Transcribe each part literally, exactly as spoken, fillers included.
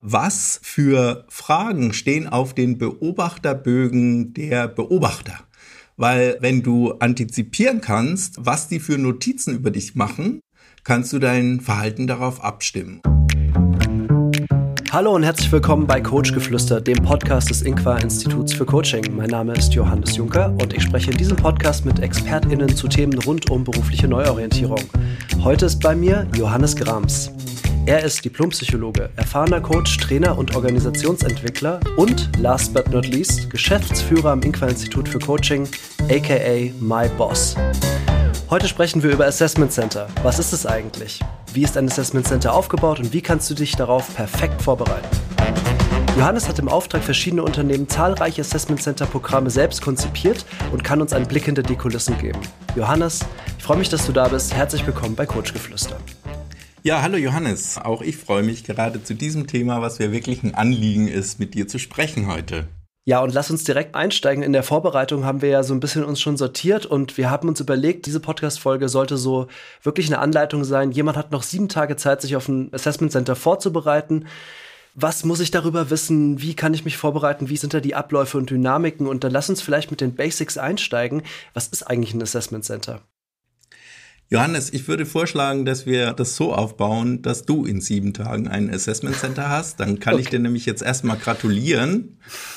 Was für Fragen stehen auf den Beobachterbögen der Beobachter? Weil wenn du antizipieren kannst, was die für Notizen über dich machen, kannst du dein Verhalten darauf abstimmen. Hallo und herzlich willkommen bei Coachgeflüster, dem Podcast des Inqua Instituts für Coaching. Mein Name ist Johannes Juncker und ich spreche in diesem Podcast mit ExpertInnen zu Themen rund um berufliche Neuorientierung. Heute ist bei mir Johannes Grams. Er ist Diplompsychologe, erfahrener Coach, Trainer und Organisationsentwickler und, last but not least, Geschäftsführer am Inqua Institut für Coaching, aka My Boss. Heute sprechen wir über Assessment Center. Was ist es eigentlich? Wie ist ein Assessment Center aufgebaut und wie kannst du dich darauf perfekt vorbereiten? Johannes hat im Auftrag verschiedener Unternehmen zahlreiche Assessment Center Programme selbst konzipiert und kann uns einen Blick hinter die Kulissen geben. Johannes, ich freue mich, dass du da bist. Herzlich willkommen bei Coachgeflüster. Ja, hallo Johannes. Auch ich freue mich gerade zu diesem Thema, was mir wirklich ein Anliegen ist, mit dir zu sprechen heute. Ja, und lass uns direkt einsteigen. In der Vorbereitung haben wir ja so ein bisschen uns schon sortiert und wir haben uns überlegt, diese Podcast-Folge sollte so wirklich eine Anleitung sein. Jemand hat noch sieben Tage Zeit, sich auf ein Assessment Center vorzubereiten. Was muss ich darüber wissen? Wie kann ich mich vorbereiten? Wie sind da die Abläufe und Dynamiken? Und dann lass uns vielleicht mit den Basics einsteigen. Was ist eigentlich ein Assessment Center? Johannes, ich würde vorschlagen, dass wir das so aufbauen, dass du in sieben Tagen ein Assessment Center hast. Dann kann okay. ich dir nämlich jetzt erstmal gratulieren.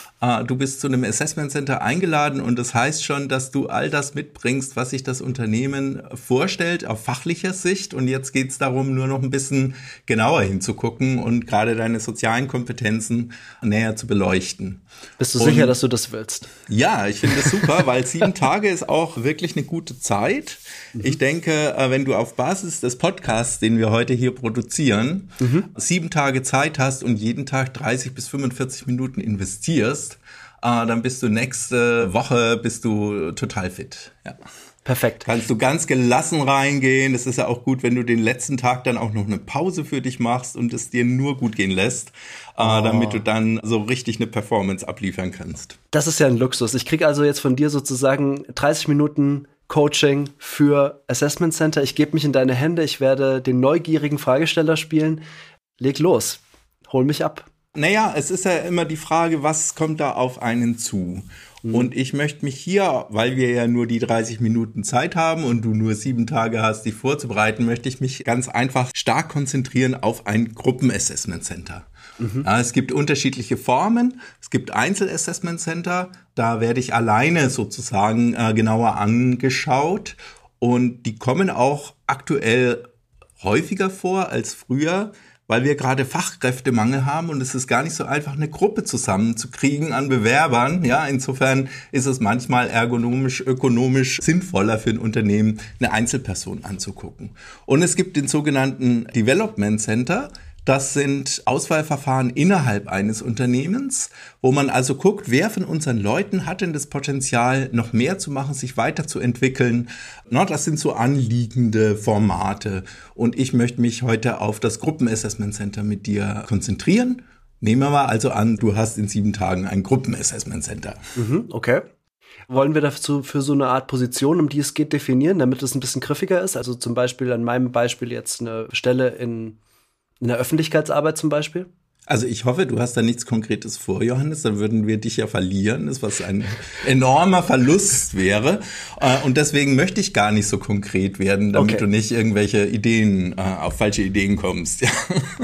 Du bist zu einem Assessment Center eingeladen und das heißt schon, dass du all das mitbringst, was sich das Unternehmen vorstellt, auf fachlicher Sicht. Und jetzt geht es darum, nur noch ein bisschen genauer hinzugucken und gerade deine sozialen Kompetenzen näher zu beleuchten. Bist du und, sicher, dass du das willst? Ja, ich finde das super, weil sieben Tage ist auch wirklich eine gute Zeit. Mhm. Ich denke, wenn du auf Basis des Podcasts, den wir heute hier produzieren, mhm. sieben Tage Zeit hast und jeden Tag dreißig bis fünfundvierzig Minuten investierst, dann bist du nächste Woche bist du total fit. Ja. Perfekt. Kannst du ganz gelassen reingehen. Es ist ja auch gut, wenn du den letzten Tag dann auch noch eine Pause für dich machst und es dir nur gut gehen lässt, oh. damit du dann so richtig eine Performance abliefern kannst. Das ist ja ein Luxus. Ich kriege also jetzt von dir sozusagen dreißig Minuten Coaching für Assessment Center. Ich gebe mich in deine Hände. Ich werde den neugierigen Fragesteller spielen. Leg los. Hol mich ab. Naja, es ist ja immer die Frage, was kommt da auf einen zu? Mhm. Und ich möchte mich hier, weil wir ja nur die dreißig Minuten Zeit haben und du nur sieben Tage hast, dich vorzubereiten, möchte ich mich ganz einfach stark konzentrieren auf ein Gruppenassessment Center. Mhm. Ja, es gibt unterschiedliche Formen. Es gibt Einzelassessment Center. Da werde ich alleine sozusagen äh, genauer angeschaut. Und die kommen auch aktuell häufiger vor als früher, weil wir gerade Fachkräftemangel haben und es ist gar nicht so einfach, eine Gruppe zusammenzukriegen an Bewerbern. Ja, insofern ist es manchmal ergonomisch, ökonomisch sinnvoller für ein Unternehmen, eine Einzelperson anzugucken. Und es gibt den sogenannten Development Center. Das sind Auswahlverfahren innerhalb eines Unternehmens, wo man also guckt, wer von unseren Leuten hat denn das Potenzial, noch mehr zu machen, sich weiterzuentwickeln. Na, das sind so anliegende Formate. Und ich möchte mich heute auf das Gruppenassessment Center mit dir konzentrieren. Nehmen wir mal also an, du hast in sieben Tagen ein Gruppenassessment Center. Mhm, okay. Wollen wir dazu für so eine Art Position, um die es geht, definieren, damit es ein bisschen griffiger ist? Also zum Beispiel an meinem Beispiel jetzt eine Stelle in In der Öffentlichkeitsarbeit zum Beispiel? Also ich hoffe, du hast da nichts Konkretes vor, Johannes, dann würden wir dich ja verlieren, das was ein enormer Verlust wäre. Und deswegen möchte ich gar nicht so konkret werden, damit okay. du nicht irgendwelche Ideen, auf falsche Ideen kommst. Ja.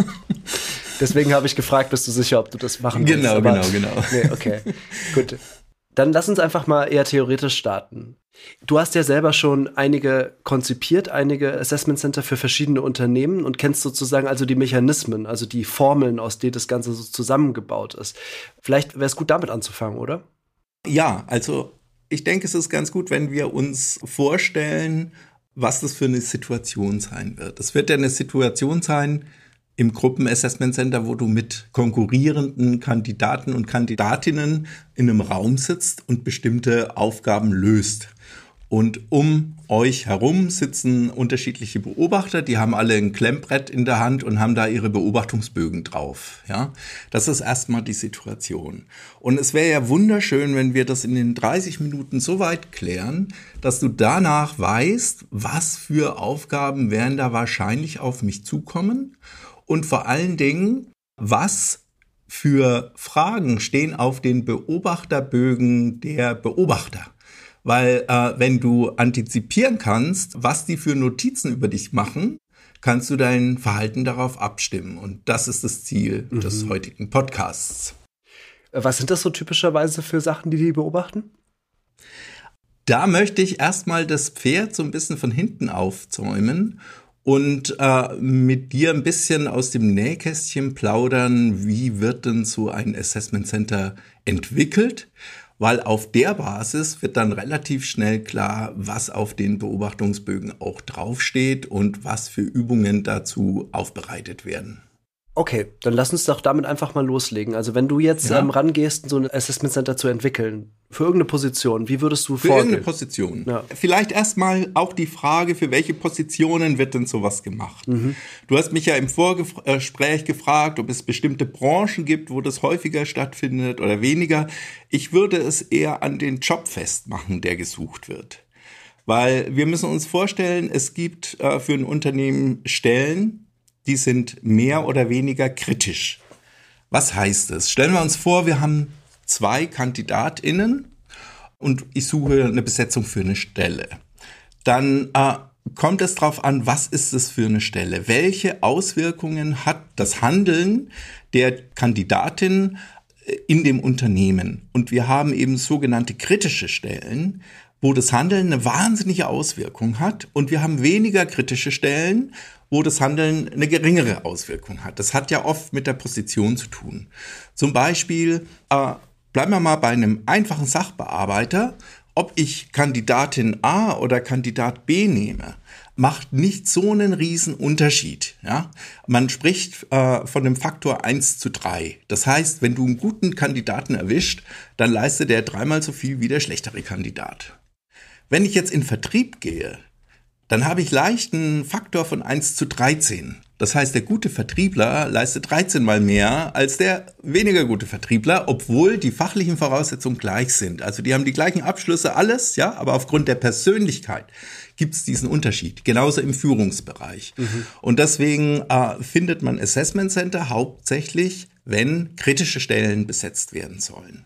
Deswegen habe ich gefragt, bist du sicher, ob du das machen willst? Genau, Aber, genau, genau. Nee, okay, gut. Dann lass uns einfach mal eher theoretisch starten. Du hast ja selber schon einige konzipiert, einige Assessment Center für verschiedene Unternehmen und kennst sozusagen also die Mechanismen, also die Formeln, aus denen das Ganze so zusammengebaut ist. Vielleicht wäre es gut, damit anzufangen, oder? Ja, also ich denke, es ist ganz gut, wenn wir uns vorstellen, was das für eine Situation sein wird. Es wird ja eine Situation sein im Gruppenassessment Center, wo du mit konkurrierenden Kandidaten und Kandidatinnen in einem Raum sitzt und bestimmte Aufgaben löst. Und um euch herum sitzen unterschiedliche Beobachter, die haben alle ein Klemmbrett in der Hand und haben da ihre Beobachtungsbögen drauf. Ja, das ist erstmal die Situation. Und es wäre ja wunderschön, wenn wir das in den dreißig Minuten so weit klären, dass du danach weißt, was für Aufgaben werden da wahrscheinlich auf mich zukommen und vor allen Dingen, was für Fragen stehen auf den Beobachterbögen der Beobachter. Weil äh, wenn du antizipieren kannst, was die für Notizen über dich machen, kannst du dein Verhalten darauf abstimmen. Und das ist das Ziel mhm. des heutigen Podcasts. Was sind das so typischerweise für Sachen, die die beobachten? Da möchte ich erstmal das Pferd so ein bisschen von hinten aufzäumen und äh, mit dir ein bisschen aus dem Nähkästchen plaudern, wie wird denn so ein Assessment Center entwickelt? Weil auf der Basis wird dann relativ schnell klar, was auf den Beobachtungsbögen auch draufsteht und was für Übungen dazu aufbereitet werden. Okay, dann lass uns doch damit einfach mal loslegen. Also wenn du jetzt ja. ähm, rangehst, so ein Assessment Center zu entwickeln, für irgendeine Position, wie würdest du vorgehen? Für irgendeine Position. Ja. Vielleicht erstmal auch die Frage, für welche Positionen wird denn sowas gemacht? Mhm. Du hast mich ja im Vorgespräch gefragt, ob es bestimmte Branchen gibt, wo das häufiger stattfindet oder weniger. Ich würde es eher an den Job festmachen, der gesucht wird. Weil wir müssen uns vorstellen, es gibt äh, für ein Unternehmen Stellen, die sind mehr oder weniger kritisch. Was heißt das? Stellen wir uns vor, wir haben zwei KandidatInnen und ich suche eine Besetzung für eine Stelle. Dann äh, kommt es darauf an, was ist es für eine Stelle? Welche Auswirkungen hat das Handeln der Kandidatin in dem Unternehmen? Und wir haben eben sogenannte kritische Stellen, wo das Handeln eine wahnsinnige Auswirkung hat. Und wir haben weniger kritische Stellen, wo das Handeln eine geringere Auswirkung hat. Das hat ja oft mit der Position zu tun. Zum Beispiel, äh, bleiben wir mal bei einem einfachen Sachbearbeiter. Ob ich Kandidatin A oder Kandidat B nehme, macht nicht so einen riesen Unterschied. Ja? Man spricht äh, von dem Faktor eins zu drei. Das heißt, wenn du einen guten Kandidaten erwischt, dann leistet er dreimal so viel wie der schlechtere Kandidat. Wenn ich jetzt in Vertrieb gehe, dann habe ich leicht einen Faktor von eins zu dreizehn. Das heißt, der gute Vertriebler leistet dreizehn Mal mehr als der weniger gute Vertriebler, obwohl die fachlichen Voraussetzungen gleich sind. Also die haben die gleichen Abschlüsse, alles, ja, aber aufgrund der Persönlichkeit gibt es diesen Unterschied. Genauso im Führungsbereich. Mhm. Und deswegen äh, findet man Assessment Center hauptsächlich, wenn kritische Stellen besetzt werden sollen.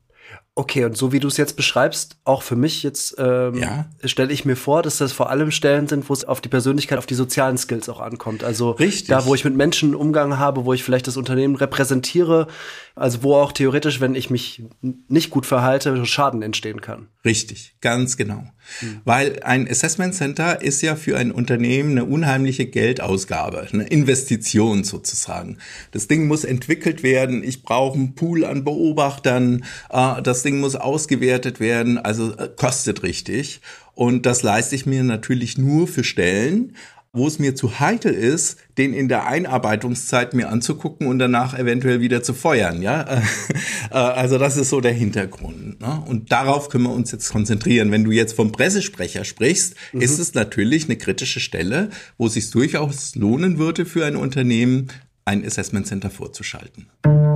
Okay, und so wie du es jetzt beschreibst, auch für mich jetzt ähm, ja. stelle ich mir vor, dass das vor allem Stellen sind, wo es auf die Persönlichkeit, auf die sozialen Skills auch ankommt. Also Richtig. Da, wo ich mit Menschen Umgang habe, wo ich vielleicht das Unternehmen repräsentiere, also wo auch theoretisch, wenn ich mich nicht gut verhalte, Schaden entstehen kann. Richtig, ganz genau. Mhm. Weil ein Assessment Center ist ja für ein Unternehmen eine unheimliche Geldausgabe, eine Investition sozusagen. Das Ding muss entwickelt werden, ich brauche einen Pool an Beobachtern, äh, das Ding muss ausgewertet werden, also äh, kostet richtig. Und das leiste ich mir natürlich nur für Stellen, wo es mir zu heikel ist, den in der Einarbeitungszeit mir anzugucken und danach eventuell wieder zu feuern, ja. Also das ist so der Hintergrund, ne? Und darauf können wir uns jetzt konzentrieren. Wenn du jetzt vom Pressesprecher sprichst, mhm. ist es natürlich eine kritische Stelle, wo es sich durchaus lohnen würde für ein Unternehmen, ein Assessment Center vorzuschalten.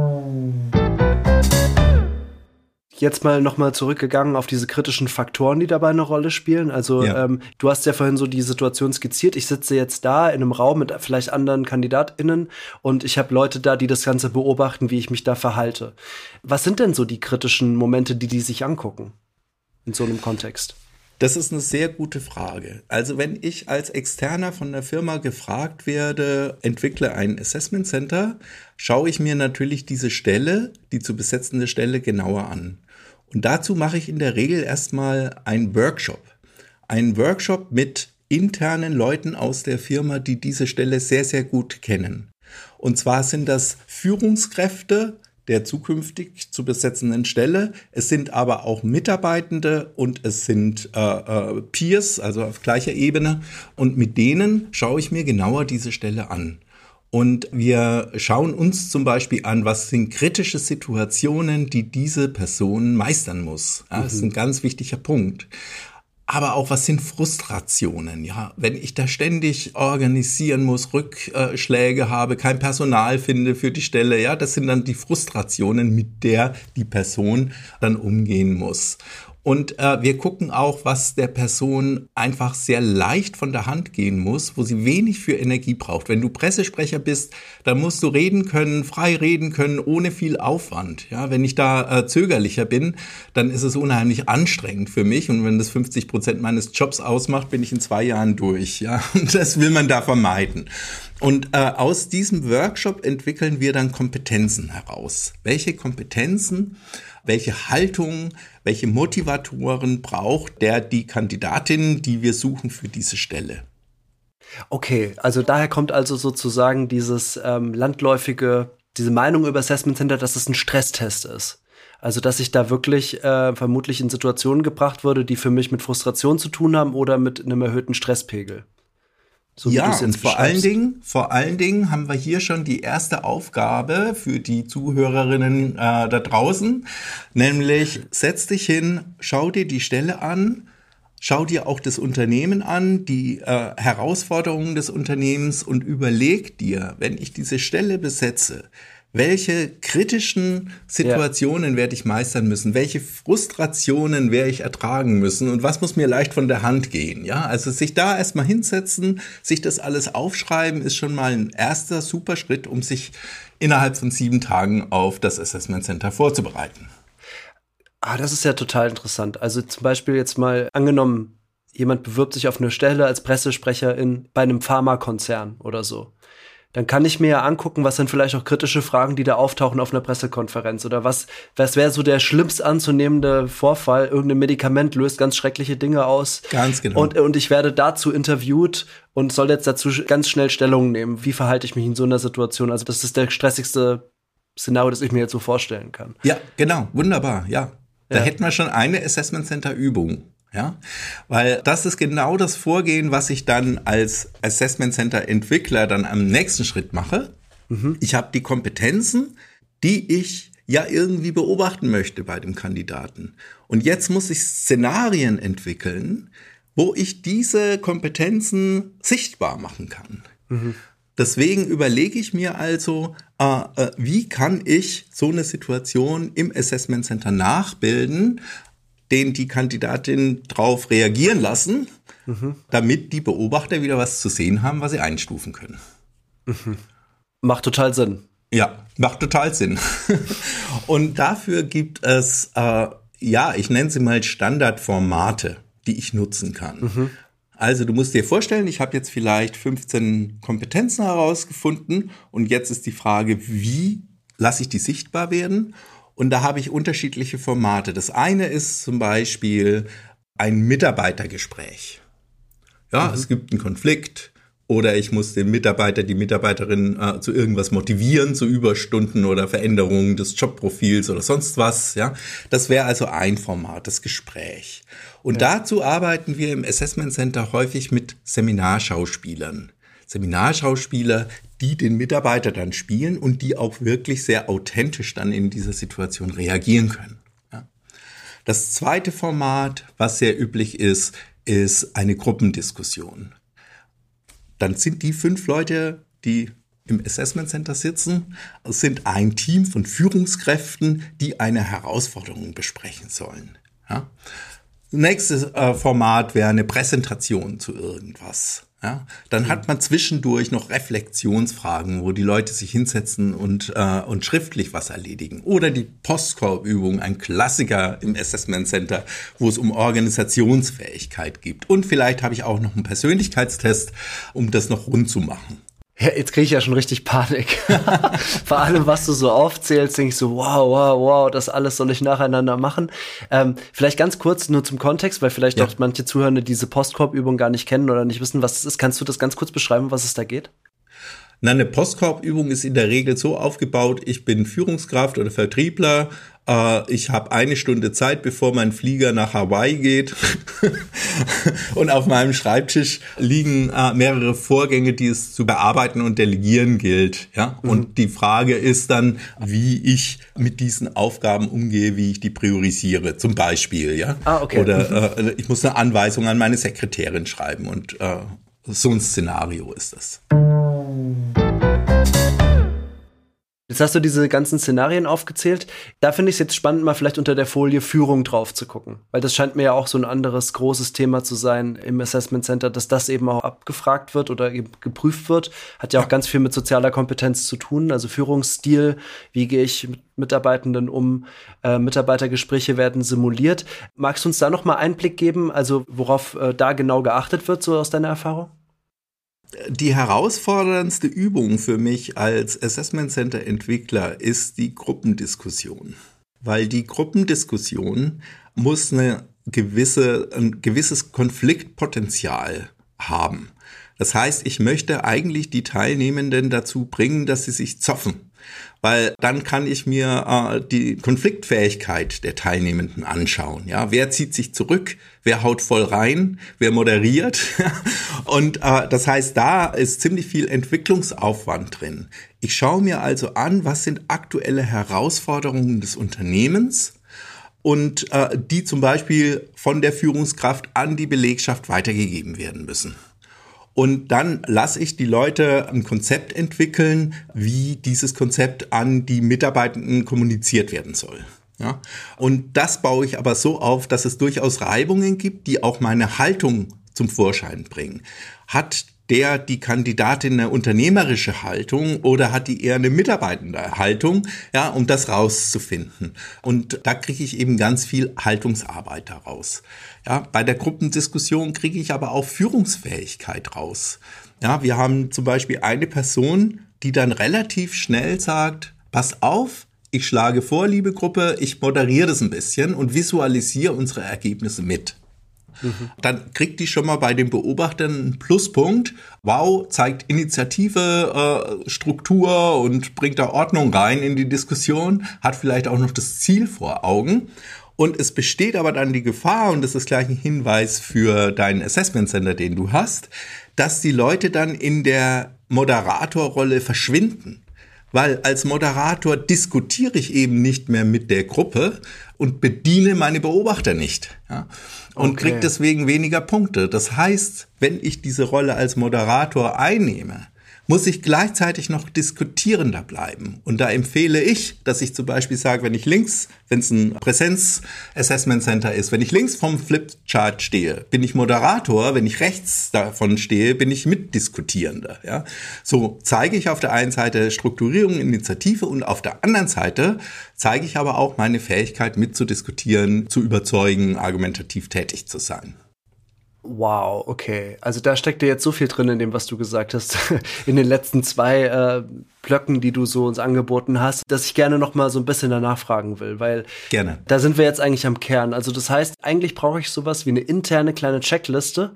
Jetzt mal nochmal zurückgegangen auf diese kritischen Faktoren, die dabei eine Rolle spielen. Also ja. ähm, du hast ja vorhin so die Situation skizziert. Ich sitze jetzt da in einem Raum mit vielleicht anderen KandidatInnen und ich habe Leute da, die das Ganze beobachten, wie ich mich da verhalte. Was sind denn so die kritischen Momente, die die sich angucken in so einem Kontext? Das ist eine sehr gute Frage. Also wenn ich als Externer von der Firma gefragt werde, entwickle ein Assessment Center, schaue ich mir natürlich diese Stelle, die zu besetzende Stelle, genauer an. Und dazu mache ich in der Regel erstmal einen Workshop. Einen Workshop mit internen Leuten aus der Firma, die diese Stelle sehr, sehr gut kennen. Und zwar sind das Führungskräfte der zukünftig zu besetzenden Stelle. Es sind aber auch Mitarbeitende und es sind äh, äh, Peers, also auf gleicher Ebene. Und mit denen schaue ich mir genauer diese Stelle an. Und wir schauen uns zum Beispiel an, was sind kritische Situationen, die diese Person meistern muss. Ja, das ist ein ganz wichtiger Punkt. Aber auch, was sind Frustrationen? Ja, wenn ich da ständig organisieren muss, Rückschläge habe, kein Personal finde für die Stelle, ja, das sind dann die Frustrationen, mit der die Person dann umgehen muss. Und äh, wir gucken auch, was der Person einfach sehr leicht von der Hand gehen muss, wo sie wenig für Energie braucht. Wenn du Pressesprecher bist, dann musst du reden können, frei reden können, ohne viel Aufwand. Ja, wenn ich da äh, zögerlicher bin, dann ist es unheimlich anstrengend für mich. Und wenn das fünfzig Prozent meines Jobs ausmacht, bin ich in zwei Jahren durch. Ja, und das will man da vermeiden. Und äh, aus diesem Workshop entwickeln wir dann Kompetenzen heraus. Welche Kompetenzen, welche Haltung, welche Motivatoren braucht der die Kandidatin, die wir suchen für diese Stelle? Okay, also daher kommt also sozusagen dieses ähm, landläufige, diese Meinung über Assessment Center, dass es ein Stresstest ist. Also dass ich da wirklich äh, vermutlich in Situationen gebracht wurde, die für mich mit Frustration zu tun haben oder mit einem erhöhten Stresspegel. So ja, und vor allen Dingen, vor allen Dingen haben wir hier schon die erste Aufgabe für die Zuhörerinnen äh, da draußen, nämlich setz dich hin, schau dir die Stelle an, schau dir auch das Unternehmen an, die äh, Herausforderungen des Unternehmens und überleg dir, wenn ich diese Stelle besetze, welche kritischen Situationen ja. werde ich meistern müssen? Welche Frustrationen werde ich ertragen müssen? Und was muss mir leicht von der Hand gehen? Ja, also sich da erstmal hinsetzen, sich das alles aufschreiben, ist schon mal ein erster super Schritt, um sich innerhalb von sieben Tagen auf das Assessment Center vorzubereiten. Ah, das ist ja total interessant. Also zum Beispiel jetzt mal angenommen, jemand bewirbt sich auf eine Stelle als Pressesprecher in, bei einem Pharmakonzern oder so. Dann kann ich mir ja angucken, was sind vielleicht auch kritische Fragen, die da auftauchen auf einer Pressekonferenz. Oder was, was wäre so der schlimmst anzunehmende Vorfall? Irgendein Medikament löst ganz schreckliche Dinge aus. Ganz genau. Und, und ich werde dazu interviewt und soll jetzt dazu ganz schnell Stellung nehmen. Wie verhalte ich mich in so einer Situation? Also das ist der stressigste Szenario, das ich mir jetzt so vorstellen kann. Ja, genau. Wunderbar. Ja. Da Ja. hätten wir schon eine Assessment Center Übung. Ja, weil das ist genau das Vorgehen, was ich dann als Assessment Center Entwickler dann am nächsten Schritt mache. Mhm. Ich habe die Kompetenzen, die ich ja irgendwie beobachten möchte bei dem Kandidaten. Und jetzt muss ich Szenarien entwickeln, wo ich diese Kompetenzen sichtbar machen kann. Mhm. Deswegen überlege ich mir also, äh, äh, wie kann ich so eine Situation im Assessment Center nachbilden, den die Kandidatin drauf reagieren lassen, mhm. damit die Beobachter wieder was zu sehen haben, was sie einstufen können. Mhm. Macht total Sinn. Ja, macht total Sinn. Und dafür gibt es, äh, ja, ich nenne sie mal Standardformate, die ich nutzen kann. Mhm. Also du musst dir vorstellen, ich habe jetzt vielleicht fünfzehn Kompetenzen herausgefunden und jetzt ist die Frage, wie lasse ich die sichtbar werden? Und da habe ich unterschiedliche Formate. Das eine ist zum Beispiel ein Mitarbeitergespräch. Ja, mhm. es gibt einen Konflikt oder ich muss den Mitarbeiter, die Mitarbeiterin äh, zu irgendwas motivieren, zu Überstunden oder Veränderungen des Jobprofils oder sonst was. Ja, das wäre also ein Format, das Gespräch. Und ja. dazu arbeiten wir im Assessment Center häufig mit Seminarschauspielern. Seminarschauspieler, die den Mitarbeiter dann spielen und die auch wirklich sehr authentisch dann in dieser Situation reagieren können. Ja. Das zweite Format, was sehr üblich ist, ist eine Gruppendiskussion. Dann sind die fünf Leute, die im Assessment Center sitzen, sind ein Team von Führungskräften, die eine Herausforderung besprechen sollen. Ja. Nächstes äh, Format wäre eine Präsentation zu irgendwas. Ja, dann hat man zwischendurch noch Reflexionsfragen, wo die Leute sich hinsetzen und, äh, und schriftlich was erledigen. Oder die Postkorb-Übung, ein Klassiker im Assessment Center, wo es um Organisationsfähigkeit geht. Und vielleicht habe ich auch noch einen Persönlichkeitstest, um das noch rund zu machen. Ja, jetzt kriege ich ja schon richtig Panik. Vor allem, was du so aufzählst, denke ich so, wow, wow, wow, das alles soll ich nacheinander machen. Ähm, vielleicht ganz kurz nur zum Kontext, weil vielleicht ja. auch manche Zuhörende diese Postkorb-Übung gar nicht kennen oder nicht wissen, was das ist. Kannst du das ganz kurz beschreiben, was es da geht? Na, eine Postkorb-Übung ist in der Regel so aufgebaut, ich bin Führungskraft oder Vertriebler, äh, ich habe eine Stunde Zeit, bevor mein Flieger nach Hawaii geht und auf meinem Schreibtisch liegen äh, mehrere Vorgänge, die es zu bearbeiten und delegieren gilt. Ja? Mhm. Und die Frage ist dann, wie ich mit diesen Aufgaben umgehe, wie ich die priorisiere, zum Beispiel. Ja? Ah, okay. Oder äh, ich muss eine Anweisung an meine Sekretärin schreiben und äh, so ein Szenario ist das. Jetzt hast du diese ganzen Szenarien aufgezählt. Da finde ich es jetzt spannend, mal vielleicht unter der Folie Führung drauf zu gucken. Weil das scheint mir ja auch so ein anderes großes Thema zu sein im Assessment Center, dass das eben auch abgefragt wird oder eben geprüft wird. Hat ja auch ganz viel mit sozialer Kompetenz zu tun. Also Führungsstil, wie gehe ich mit Mitarbeitenden um? Äh, Mitarbeitergespräche werden simuliert. Magst du uns da noch mal Einblick geben, also worauf äh, da genau geachtet wird, so aus deiner Erfahrung? Die herausforderndste Übung für mich als Assessment Center Entwickler ist die Gruppendiskussion. Weil die Gruppendiskussion muss eine gewisse, ein gewisses Konfliktpotenzial haben. Das heißt, ich möchte eigentlich die Teilnehmenden dazu bringen, dass sie sich zoffen. Weil dann kann ich mir äh, die Konfliktfähigkeit der Teilnehmenden anschauen. Ja, wer zieht sich zurück, wer haut voll rein, wer moderiert. Und äh, das heißt, da ist ziemlich viel Entwicklungsaufwand drin. Ich schaue mir also an, was sind aktuelle Herausforderungen des Unternehmens und äh, die zum Beispiel von der Führungskraft an die Belegschaft weitergegeben werden müssen. Und dann lasse ich die Leute ein Konzept entwickeln, wie dieses Konzept an die Mitarbeitenden kommuniziert werden soll. Ja? Und das baue ich aber so auf, dass es durchaus Reibungen gibt, die auch meine Haltung zum Vorschein bringen. Hat der, die Kandidatin eine unternehmerische Haltung oder hat die eher eine mitarbeitende Haltung, ja, um das rauszufinden. Und da kriege ich eben ganz viel Haltungsarbeit daraus. Ja, bei der Gruppendiskussion kriege ich aber auch Führungsfähigkeit raus. Ja, wir haben zum Beispiel eine Person, die dann relativ schnell sagt, pass auf, ich schlage vor, liebe Gruppe, ich moderiere das ein bisschen und visualisiere unsere Ergebnisse mit. Mhm. Dann kriegt die schon mal bei den Beobachtern einen Pluspunkt. Wow, zeigt Initiative, äh, Struktur und bringt da Ordnung rein in die Diskussion, hat vielleicht auch noch das Ziel vor Augen. Und es besteht aber dann die Gefahr, und das ist gleich ein Hinweis für deinen Assessment Center, den du hast, dass die Leute dann in der Moderatorrolle verschwinden. Weil als Moderator diskutiere ich eben nicht mehr mit der Gruppe und bediene meine Beobachter nicht. Ja? Und okay. kriege deswegen weniger Punkte. Das heißt, wenn ich diese Rolle als Moderator einnehme, muss ich gleichzeitig noch diskutierender bleiben. Und da empfehle ich, dass ich zum Beispiel sage, wenn ich links, wenn es ein Präsenz-Assessment Center ist, wenn ich links vom Flipchart stehe, bin ich Moderator, wenn ich rechts davon stehe, bin ich Mitdiskutierender. Ja? So zeige ich auf der einen Seite Strukturierung, Initiative und auf der anderen Seite zeige ich aber auch meine Fähigkeit mitzudiskutieren, zu überzeugen, argumentativ tätig zu sein. Wow, okay. Also da steckt ja jetzt so viel drin in dem, was du gesagt hast, in den letzten zwei äh, Blöcken, die du so uns angeboten hast, dass ich gerne noch mal so ein bisschen danach fragen will, weil gerne. Da sind wir jetzt eigentlich am Kern. Also das heißt, eigentlich brauche ich sowas wie eine interne kleine Checkliste.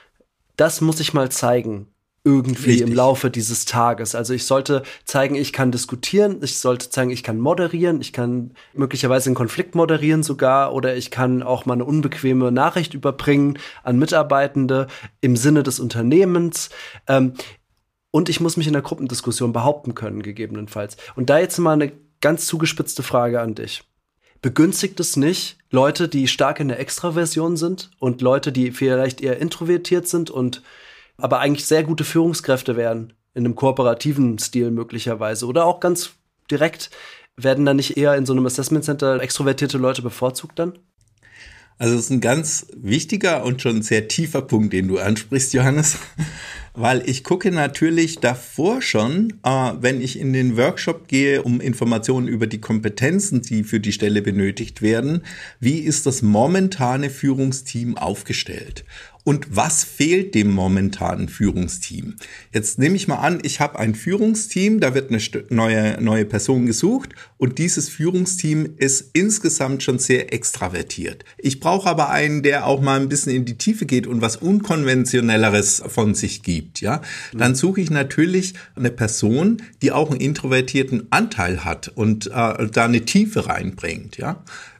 Das muss ich mal zeigen. Irgendwie Richtig. Im Laufe dieses Tages. Also ich sollte zeigen, ich kann diskutieren, ich sollte zeigen, ich kann moderieren, ich kann möglicherweise einen Konflikt moderieren sogar oder ich kann auch mal eine unbequeme Nachricht überbringen an Mitarbeitende im Sinne des Unternehmens. Ähm, und ich muss mich in der Gruppendiskussion behaupten können, gegebenenfalls. Und da jetzt mal eine ganz zugespitzte Frage an dich. Begünstigt es nicht Leute, die stark in der Extraversion sind und Leute, die vielleicht eher introvertiert sind und aber eigentlich sehr gute Führungskräfte werden, in einem kooperativen Stil möglicherweise. Oder auch ganz direkt, werden dann nicht eher in so einem Assessment Center extrovertierte Leute bevorzugt dann? Also es ist ein ganz wichtiger und schon sehr tiefer Punkt, den du ansprichst, Johannes. Weil ich gucke natürlich davor schon, äh, wenn ich in den Workshop gehe, um Informationen über die Kompetenzen, die für die Stelle benötigt werden, wie ist das momentane Führungsteam aufgestellt? Und was fehlt dem momentanen Führungsteam? Jetzt nehme ich mal an, ich habe ein Führungsteam, da wird eine neue, neue Person gesucht und dieses Führungsteam ist insgesamt schon sehr extravertiert. Ich brauche aber einen, der auch mal ein bisschen in die Tiefe geht und was Unkonventionelleres von sich gibt. Ja? Dann suche ich natürlich eine Person, die auch einen introvertierten Anteil hat und äh, da eine Tiefe reinbringt. Ja?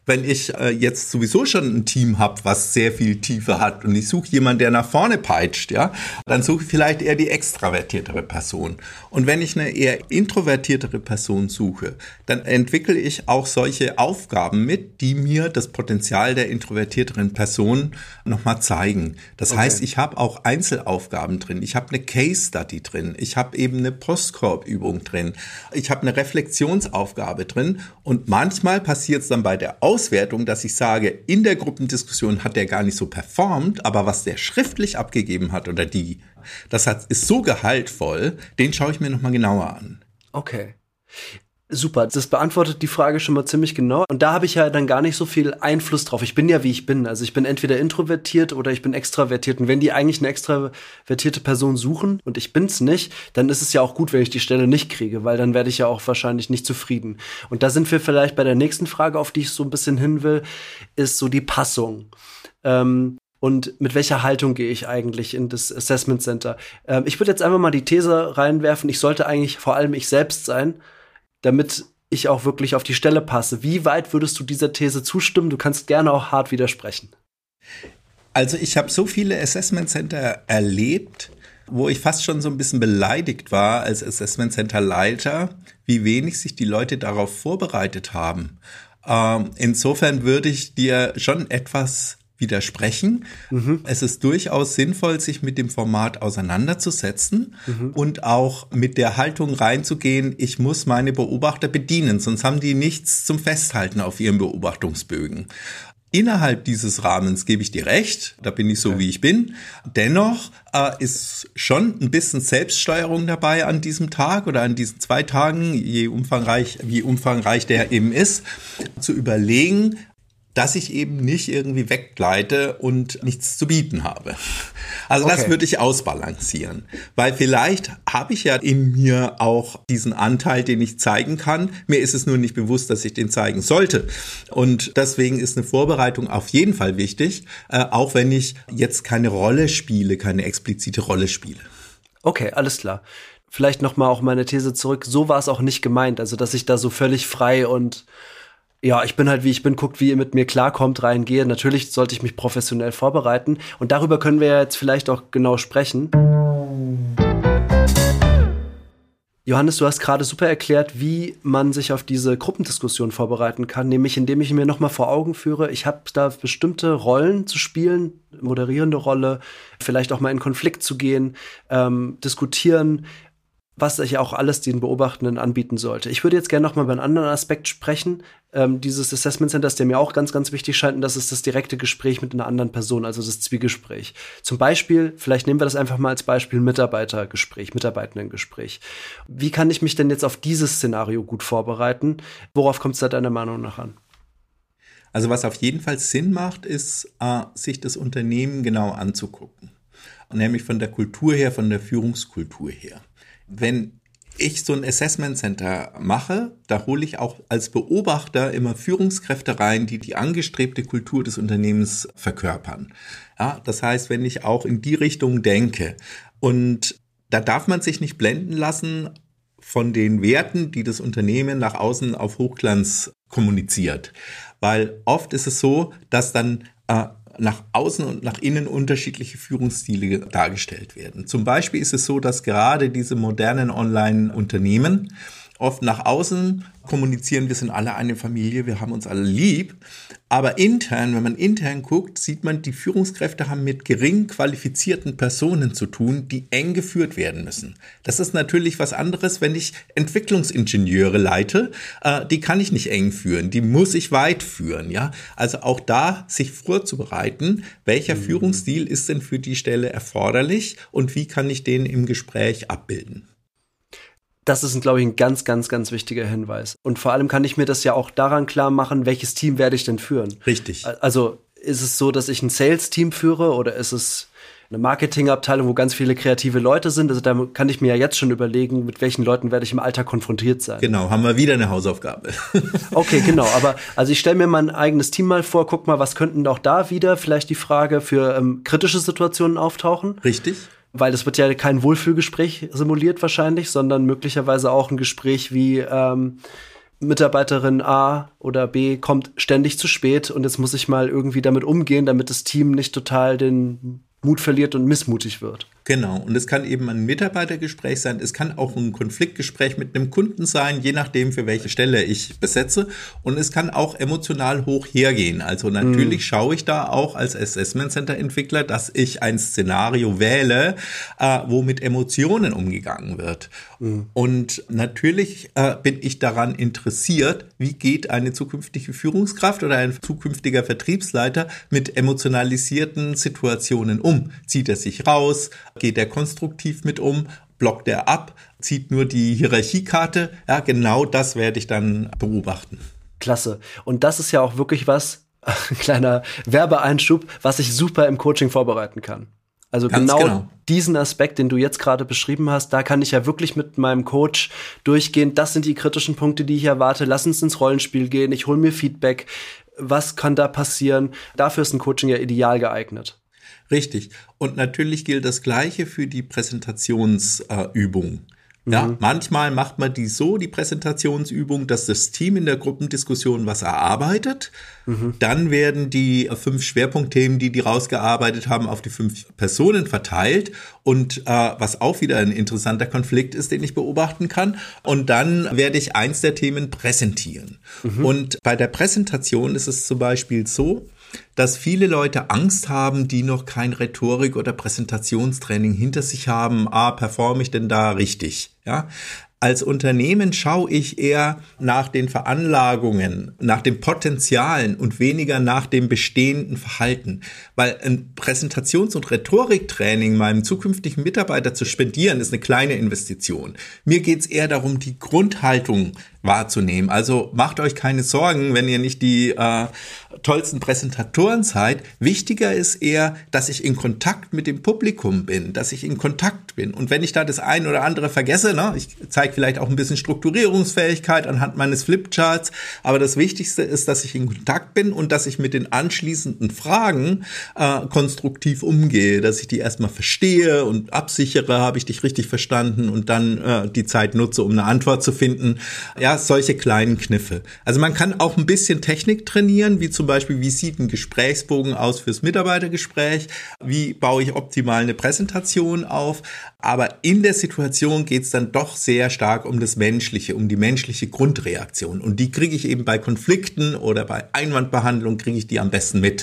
wenn ich äh, jetzt sowieso schon ein Team habe, was sehr viel Tiefe hat und ich suche jemanden, der nach vorne peitscht, ja, dann suche ich vielleicht eher die extravertiertere Person. Und wenn ich eine eher introvertiertere Person suche, dann entwickle ich auch solche Aufgaben mit, die mir das Potenzial der introvertierteren Person nochmal zeigen. Das okay. heißt, ich habe auch Einzelaufgaben drin, ich habe eine Case Study drin, ich habe eben eine Postkorb-Übung drin, ich habe eine Reflexionsaufgabe drin und manchmal passiert es dann bei der Auswertung, dass ich sage, in der Gruppendiskussion hat der gar nicht so performt, aber was der schriftlich abgegeben hat oder die, das hat, ist so gehaltvoll, den schaue ich mir nochmal genauer an. Okay. Super, das beantwortet die Frage schon mal ziemlich genau. Und da habe ich ja dann gar nicht so viel Einfluss drauf. Ich bin ja, wie ich bin. Also ich bin entweder introvertiert oder ich bin extravertiert. Und wenn die eigentlich eine extravertierte Person suchen und ich bin's nicht, dann ist es ja auch gut, wenn ich die Stelle nicht kriege, weil dann werde ich ja auch wahrscheinlich nicht zufrieden. Und da sind wir vielleicht bei der nächsten Frage, auf die ich so ein bisschen hin will, ist so die Passung. Ähm, Und mit welcher Haltung gehe ich eigentlich in das Assessment Center? Ähm, ich würde jetzt einfach mal die These reinwerfen, ich sollte eigentlich vor allem ich selbst sein, damit ich auch wirklich auf die Stelle passe. Wie weit würdest du dieser These zustimmen? Du kannst gerne auch hart widersprechen. Also ich habe so viele Assessment Center erlebt, wo ich fast schon so ein bisschen beleidigt war als Assessment Center Leiter, wie wenig sich die Leute darauf vorbereitet haben. Ähm, insofern würde ich dir schon etwas widersprechen. Mhm. Es ist durchaus sinnvoll, sich mit dem Format auseinanderzusetzen mhm. und auch mit der Haltung reinzugehen, ich muss meine Beobachter bedienen, sonst haben die nichts zum Festhalten auf ihren Beobachtungsbögen. Innerhalb dieses Rahmens gebe ich dir recht, da bin ich so, okay. wie ich bin. Dennoch äh, ist schon ein bisschen Selbststeuerung dabei an diesem Tag oder an diesen zwei Tagen, je umfangreich, wie umfangreich der eben ist, zu überlegen, dass ich eben nicht irgendwie weggleite und nichts zu bieten habe. Also okay. das würde ich ausbalancieren. Weil vielleicht habe ich ja in mir auch diesen Anteil, den ich zeigen kann. Mir ist es nur nicht bewusst, dass ich den zeigen sollte. Und deswegen ist eine Vorbereitung auf jeden Fall wichtig, äh, auch wenn ich jetzt keine Rolle spiele, keine explizite Rolle spiele. Okay, alles klar. Vielleicht nochmal auch meine These zurück. So war es auch nicht gemeint. Also, dass ich da so völlig frei und ja, ich bin halt, wie ich bin, guckt, wie ihr mit mir klarkommt, reingehe. Natürlich sollte ich mich professionell vorbereiten. Und darüber können wir ja jetzt vielleicht auch genau sprechen. Johannes, du hast gerade super erklärt, wie man sich auf diese Gruppendiskussion vorbereiten kann. Nämlich, indem ich mir noch mal vor Augen führe, ich habe da bestimmte Rollen zu spielen, moderierende Rolle, vielleicht auch mal in Konflikt zu gehen, ähm, diskutieren, was ich auch alles den Beobachtenden anbieten sollte. Ich würde jetzt gerne noch mal über einen anderen Aspekt sprechen, ähm, dieses Assessment Centers, der mir auch ganz, ganz wichtig scheint, und das ist das direkte Gespräch mit einer anderen Person, also das Zwiegespräch. Zum Beispiel, vielleicht nehmen wir das einfach mal als Beispiel, Mitarbeitergespräch, Mitarbeitendengespräch. Wie kann ich mich denn jetzt auf dieses Szenario gut vorbereiten? Worauf kommt es da deiner Meinung nach an? Also was auf jeden Fall Sinn macht, ist, äh, sich das Unternehmen genau anzugucken. Nämlich von der Kultur her, von der Führungskultur her. Wenn ich so ein Assessment Center mache, da hole ich auch als Beobachter immer Führungskräfte rein, die die angestrebte Kultur des Unternehmens verkörpern. Ja, das heißt, wenn ich auch in die Richtung denke, und da darf man sich nicht blenden lassen von den Werten, die das Unternehmen nach außen auf Hochglanz kommuniziert. Weil oft ist es so, dass dann äh, nach außen und nach innen unterschiedliche Führungsstile dargestellt werden. Zum Beispiel ist es so, dass gerade diese modernen Online-Unternehmen oft nach außen kommunizieren, wir sind alle eine Familie, wir haben uns alle lieb. Aber intern, wenn man intern guckt, sieht man, die Führungskräfte haben mit gering qualifizierten Personen zu tun, die eng geführt werden müssen. Das ist natürlich was anderes, wenn ich Entwicklungsingenieure leite, äh, die kann ich nicht eng führen, die muss ich weit führen. Ja? Also auch da sich vorzubereiten, welcher mhm. Führungsstil ist denn für die Stelle erforderlich und wie kann ich den im Gespräch abbilden. Das ist, glaube ich, ein ganz, ganz, ganz wichtiger Hinweis. Und vor allem kann ich mir das ja auch daran klar machen, welches Team werde ich denn führen. Richtig. Also ist es so, dass ich ein Sales-Team führe oder ist es eine Marketingabteilung, wo ganz viele kreative Leute sind? Also da kann ich mir ja jetzt schon überlegen, mit welchen Leuten werde ich im Alltag konfrontiert sein. Genau, haben wir wieder eine Hausaufgabe. Okay, genau. Aber also ich stelle mir mein eigenes Team mal vor, guck mal, was könnten auch da wieder vielleicht die Frage für ähm, kritische Situationen auftauchen? Richtig. Weil es wird ja kein Wohlfühlgespräch simuliert wahrscheinlich, sondern möglicherweise auch ein Gespräch wie, ähm, Mitarbeiterin A oder B kommt ständig zu spät und jetzt muss ich mal irgendwie damit umgehen, damit das Team nicht total den Mut verliert und missmutig wird. Genau, und es kann eben ein Mitarbeitergespräch sein, es kann auch ein Konfliktgespräch mit einem Kunden sein, je nachdem, für welche Stelle ich besetze, und es kann auch emotional hoch hergehen. Also natürlich mm. schaue ich da auch als Assessment Center Entwickler, dass ich ein Szenario wähle, äh, wo mit Emotionen umgegangen wird. Mm. Und natürlich äh, bin ich daran interessiert, wie geht eine zukünftige Führungskraft oder ein zukünftiger Vertriebsleiter mit emotionalisierten Situationen um. Zieht er sich raus? Geht er konstruktiv mit um? Blockt er ab? Zieht nur die Hierarchiekarte? Ja, genau das werde ich dann beobachten. Klasse. Und das ist ja auch wirklich was, ein kleiner Werbeeinschub, was ich super im Coaching vorbereiten kann. Also genau, genau diesen Aspekt, den du jetzt gerade beschrieben hast, da kann ich ja wirklich mit meinem Coach durchgehen. Das sind die kritischen Punkte, die ich erwarte. Lass uns ins Rollenspiel gehen. Ich hole mir Feedback. Was kann da passieren? Dafür ist ein Coaching ja ideal geeignet. Richtig. Und natürlich gilt das Gleiche für die Präsentationsübung. Äh, ja, mhm. Manchmal macht man die so, die Präsentationsübung, dass das Team in der Gruppendiskussion was erarbeitet. Mhm. Dann werden die fünf Schwerpunktthemen, die die rausgearbeitet haben, auf die fünf Personen verteilt. Und äh, was auch wieder ein interessanter Konflikt ist, den ich beobachten kann. Und dann werde ich eins der Themen präsentieren. Mhm. Und bei der Präsentation ist es zum Beispiel so, dass viele Leute Angst haben, die noch kein Rhetorik- oder Präsentationstraining hinter sich haben. Ah, performe ich denn da richtig? Ja. Als Unternehmen schaue ich eher nach den Veranlagungen, nach den Potenzialen und weniger nach dem bestehenden Verhalten. Weil ein Präsentations- und Rhetoriktraining meinem zukünftigen Mitarbeiter zu spendieren, ist eine kleine Investition. Mir geht es eher darum, die Grundhaltung wahrzunehmen. Also macht euch keine Sorgen, wenn ihr nicht die äh, tollsten Präsentatoren seid. Wichtiger ist eher, dass ich in Kontakt mit dem Publikum bin, dass ich in Kontakt bin. Und wenn ich da das ein oder andere vergesse, ne, ich zeige vielleicht auch ein bisschen Strukturierungsfähigkeit anhand meines Flipcharts, aber das Wichtigste ist, dass ich in Kontakt bin und dass ich mit den anschließenden Fragen äh, konstruktiv umgehe, dass ich die erstmal verstehe und absichere, habe ich dich richtig verstanden, und dann äh, die Zeit nutze, um eine Antwort zu finden. Ja, solche kleinen Kniffe. Also man kann auch ein bisschen Technik trainieren, wie zum Beispiel, wie sieht ein Gesprächsbogen aus fürs Mitarbeitergespräch, wie baue ich optimal eine Präsentation auf, aber in der Situation geht es dann doch sehr stark um das Menschliche, um die menschliche Grundreaktion, und die kriege ich eben bei Konflikten oder bei Einwandbehandlung, kriege ich die am besten mit.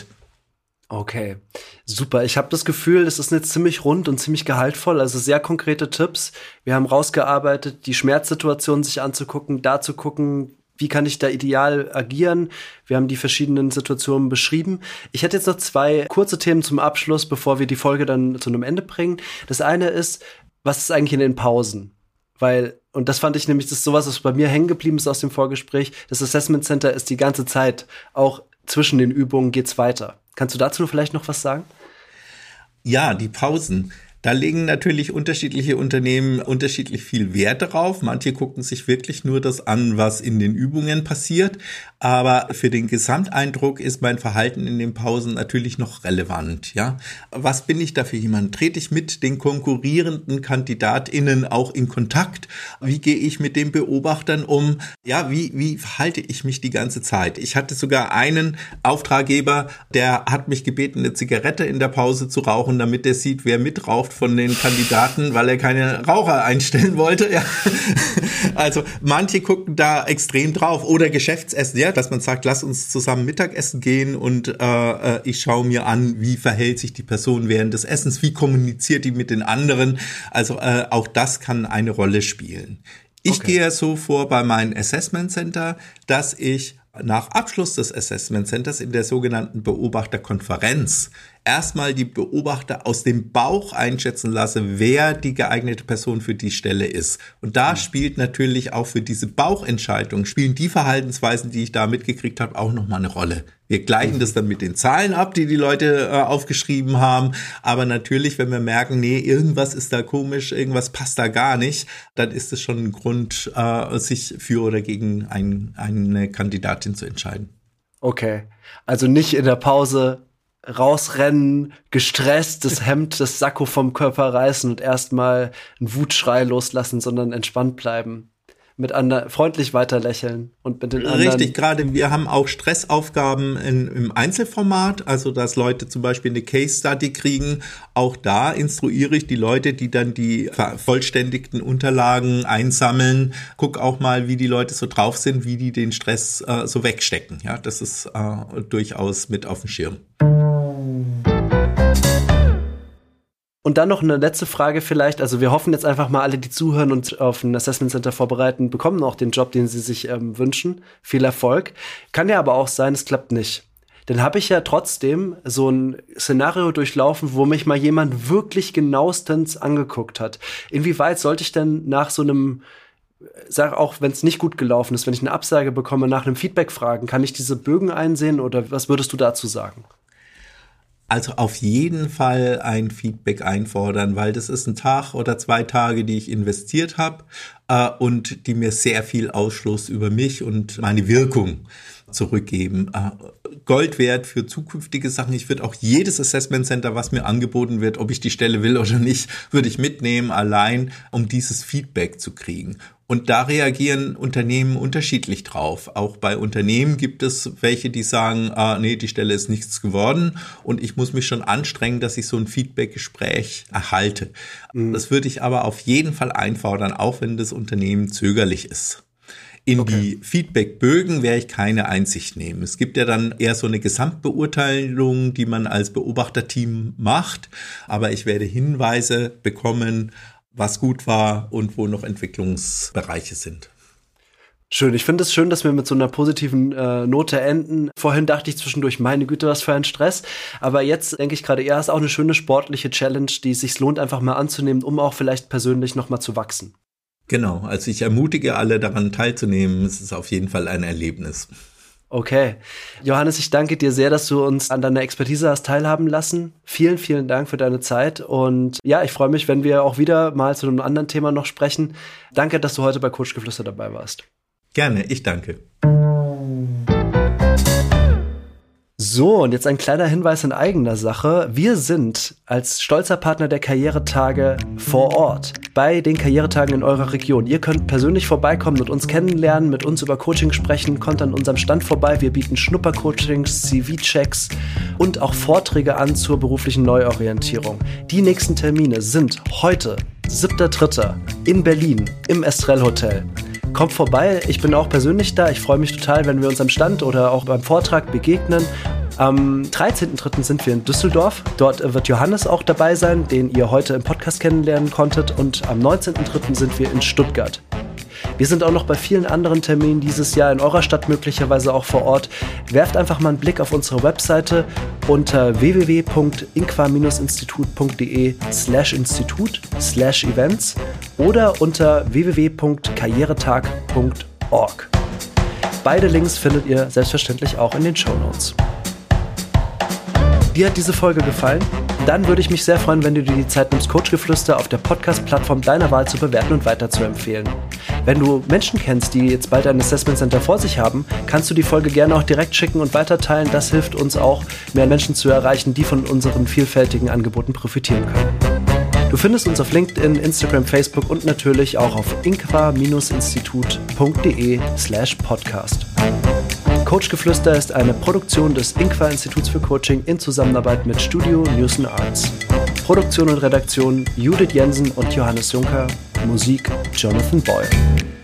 Okay, super. Ich habe das Gefühl, es ist jetzt ziemlich rund und ziemlich gehaltvoll, also sehr konkrete Tipps. Wir haben rausgearbeitet, die Schmerzsituation sich anzugucken, da zu gucken, wie kann ich da ideal agieren. Wir haben die verschiedenen Situationen beschrieben. Ich hätte jetzt noch zwei kurze Themen zum Abschluss, bevor wir die Folge dann zu einem Ende bringen. Das eine ist, was ist eigentlich in den Pausen? Weil, und das fand ich nämlich, das ist sowas, was bei mir hängen geblieben ist aus dem Vorgespräch, das Assessment Center ist die ganze Zeit, auch zwischen den Übungen geht's weiter. Kannst du dazu vielleicht noch was sagen? Ja, die Pausen. Da legen natürlich unterschiedliche Unternehmen unterschiedlich viel Wert darauf. Manche gucken sich wirklich nur das an, was in den Übungen passiert. Aber für den Gesamteindruck ist mein Verhalten in den Pausen natürlich noch relevant. Ja, was bin ich da für jemand? Trete ich mit den konkurrierenden KandidatInnen auch in Kontakt? Wie gehe ich mit den Beobachtern um? Ja, wie, wie verhalte ich mich die ganze Zeit? Ich hatte sogar einen Auftraggeber, der hat mich gebeten, eine Zigarette in der Pause zu rauchen, damit er sieht, wer mitraucht von den Kandidaten, weil er keine Raucher einstellen wollte. Ja. Also manche gucken da extrem drauf. Oder Geschäftsessen, ja, dass man sagt, lass uns zusammen Mittagessen gehen und äh, ich schaue mir an, wie verhält sich die Person während des Essens, wie kommuniziert die mit den anderen. Also äh, auch das kann eine Rolle spielen. Ich okay. gehe so vor bei meinem Assessment Center, dass ich nach Abschluss des Assessment Centers in der sogenannten Beobachterkonferenz erstmal die Beobachter aus dem Bauch einschätzen lasse, wer die geeignete Person für die Stelle ist. Und da mhm. spielt natürlich auch für diese Bauchentscheidung, spielen die Verhaltensweisen, die ich da mitgekriegt habe, auch nochmal eine Rolle. Wir gleichen mhm. das dann mit den Zahlen ab, die die Leute äh, aufgeschrieben haben. Aber natürlich, wenn wir merken, nee, irgendwas ist da komisch, irgendwas passt da gar nicht, dann ist es schon ein Grund, äh, sich für oder gegen ein, eine Kandidatin zu entscheiden. Okay, also nicht in der Pause rausrennen, gestresst, das Hemd, das Sakko vom Körper reißen und erstmal einen Wutschrei loslassen, sondern entspannt bleiben. mit anderen freundlich weiterlächeln und mit den anderen. Richtig, gerade wir haben auch Stressaufgaben in, im Einzelformat, also dass Leute zum Beispiel eine Case Study kriegen. Auch da instruiere ich die Leute, die dann die vervollständigten Unterlagen einsammeln. Guck auch mal, wie die Leute so drauf sind, wie die den Stress äh, so wegstecken. Ja, das ist äh, durchaus mit auf dem Schirm. Und dann noch eine letzte Frage vielleicht. Also wir hoffen jetzt einfach mal, alle, die zuhören und auf ein Assessment Center vorbereiten, bekommen auch den Job, den sie sich ähm, wünschen. Viel Erfolg. Kann ja aber auch sein, es klappt nicht. Dann habe ich ja trotzdem so ein Szenario durchlaufen, wo mich mal jemand wirklich genauestens angeguckt hat. Inwieweit sollte ich denn nach so einem, sag auch, wenn es nicht gut gelaufen ist, wenn ich eine Absage bekomme, nach einem Feedback fragen, kann ich diese Bögen einsehen oder was würdest du dazu sagen? Also auf jeden Fall ein Feedback einfordern, weil das ist ein Tag oder zwei Tage, die ich investiert habe äh, und die mir sehr viel Ausschluss über mich und meine Wirkung zurückgeben. Äh, Gold wert für zukünftige Sachen. Ich würde auch jedes Assessment Center, was mir angeboten wird, ob ich die Stelle will oder nicht, würde ich mitnehmen, allein um dieses Feedback zu kriegen. Und da reagieren Unternehmen unterschiedlich drauf. Auch bei Unternehmen gibt es welche, die sagen, ah, nee, die Stelle ist nichts geworden und ich muss mich schon anstrengen, dass ich so ein Feedback-Gespräch erhalte. Mhm. Das würde ich aber auf jeden Fall einfordern, auch wenn das Unternehmen zögerlich ist. In okay. die Feedback-Bögen werde ich keine Einsicht nehmen. Es gibt ja dann eher so eine Gesamtbeurteilung, die man als Beobachterteam macht, aber ich werde Hinweise bekommen, was gut war und wo noch Entwicklungsbereiche sind. Schön, ich finde es schön, dass wir mit so einer positiven äh, Note enden. Vorhin dachte ich zwischendurch, meine Güte, was für ein Stress. Aber jetzt denke ich gerade, ja, ist auch eine schöne sportliche Challenge, die es sich lohnt, einfach mal anzunehmen, um auch vielleicht persönlich noch mal zu wachsen. Genau, also ich ermutige alle daran teilzunehmen. Es ist auf jeden Fall ein Erlebnis. Okay. Johannes, ich danke dir sehr, dass du uns an deiner Expertise hast teilhaben lassen. Vielen, vielen Dank für deine Zeit. Und ja, ich freue mich, wenn wir auch wieder mal zu einem anderen Thema noch sprechen. Danke, dass du heute bei Coachgeflüster dabei warst. Gerne, ich danke. So, und jetzt ein kleiner Hinweis in eigener Sache. Wir sind als stolzer Partner der Karrieretage vor Ort bei den Karrieretagen in eurer Region. Ihr könnt persönlich vorbeikommen und uns kennenlernen, mit uns über Coaching sprechen, kommt an unserem Stand vorbei. Wir bieten Schnuppercoachings, C V-Checks und auch Vorträge an zur beruflichen Neuorientierung. Die nächsten Termine sind heute, siebter dritter in Berlin im Estrell Hotel. Kommt vorbei, ich bin auch persönlich da. Ich freue mich total, wenn wir uns am Stand oder auch beim Vortrag begegnen. Am dreizehnten dritten sind wir in Düsseldorf. Dort wird Johannes auch dabei sein, den ihr heute im Podcast kennenlernen konntet. Und am neunzehnten dritten sind wir in Stuttgart. Wir sind auch noch bei vielen anderen Terminen dieses Jahr in eurer Stadt, möglicherweise auch vor Ort. Werft einfach mal einen Blick auf unsere Webseite unter w w w punkt inqua institut punkt de slash institut slash events oder unter w w w punkt karrieretag punkt org. Beide Links findet ihr selbstverständlich auch in den Shownotes. Dir hat diese Folge gefallen? Dann würde ich mich sehr freuen, wenn du dir die Zeit nimmst, Coachgeflüster auf der Podcast-Plattform deiner Wahl zu bewerten und weiterzuempfehlen. Wenn du Menschen kennst, die jetzt bald ein Assessment Center vor sich haben, kannst du die Folge gerne auch direkt schicken und weiterteilen. Das hilft uns auch, mehr Menschen zu erreichen, die von unseren vielfältigen Angeboten profitieren können. Du findest uns auf LinkedIn, Instagram, Facebook und natürlich auch auf inqua institut punkt de slash podcast. Coachgeflüster ist eine Produktion des Inqua Instituts für Coaching in Zusammenarbeit mit Studio News and Arts. Produktion und Redaktion Judith Jensen und Johannes Juncker. Musik Jonathan Boyle.